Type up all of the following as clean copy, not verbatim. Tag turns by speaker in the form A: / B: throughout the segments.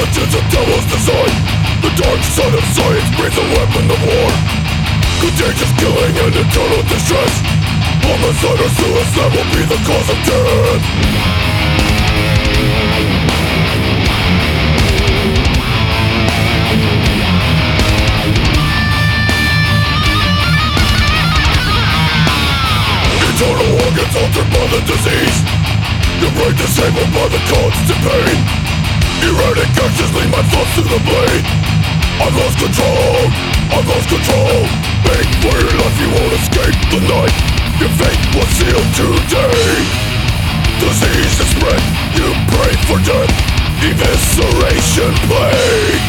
A: intelligence of devil's design. The dark side of science breathes a weapon of war. Contagious killing and eternal distress. Homicide or suicide will be the cause of death. Internal organs altered by the disease. Your brain disabled by the constant pain. Erratic actions lead my thoughts to the blade. I've lost control, I've lost control. Make for your life, you won't escape the night. Your fate was sealed today. Disease is spread, you pray for death. Evisceration plague.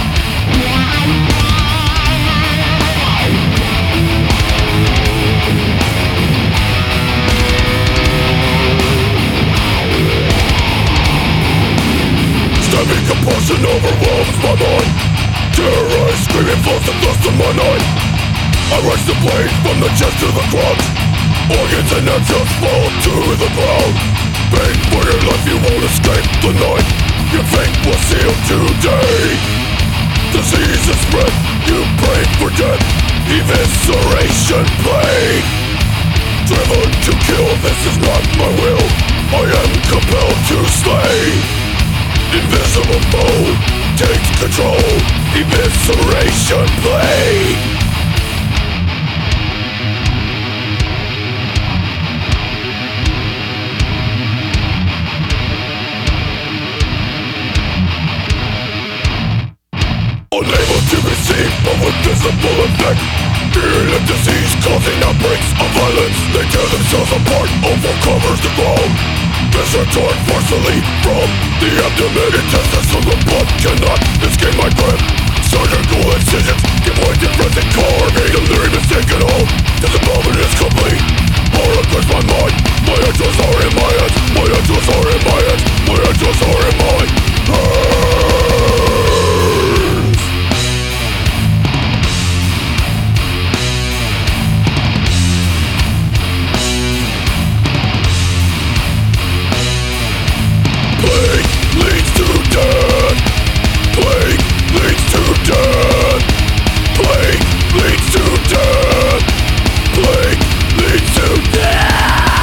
A: Stabbing compulsion overwhelms my mind. Terrorized, screaming flows the dust of my night. I rush the blade from the chest to the crotch. Organs and entrails fall to the ground. Beg for your life, you won't escape the night. Your fate was sealed today. Disease is spread, you pray for death. Evisceration plague. Driven to kill, this is not my will. I am compelled to slay. Invisible foe takes control. Evisceration plague. Unable to receive of invisible effect. Fearing a disease causing outbreaks of violence. They tear themselves apart, overcovers the ground. Viscera torn forcefully from the abdomen. Intestines from the blood cannot escape my grip. Surgical incisions give way to present carving. Delirium is taken hold, this moment is complete. Horror grips my mind, my angels are in my hands. My angels are in my hands, my angels are in my hands. Plague leads to death. Plague leads to death. Plague leads to death. Plague leads to death.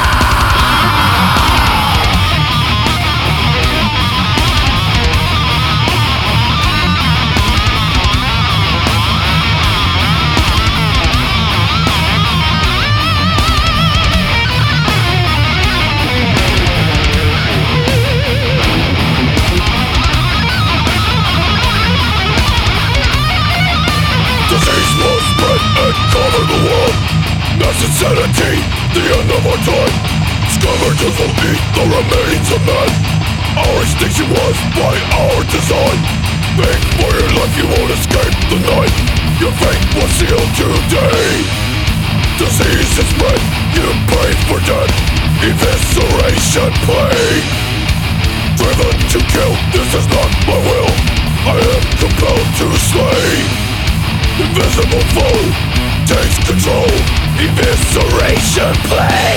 A: Disease will spread and cover the world. Mass insanity, the end of our time. Scavengers will eat the remains of man. Our extinction was by our design. Beg for your life, you won't escape the night. Your fate was sealed today. Disease is spread, you pray for death. Evisceration plague. Driven to kill, this is not my will. I am compelled to slay. Invisible foe takes control. Evisceration plague.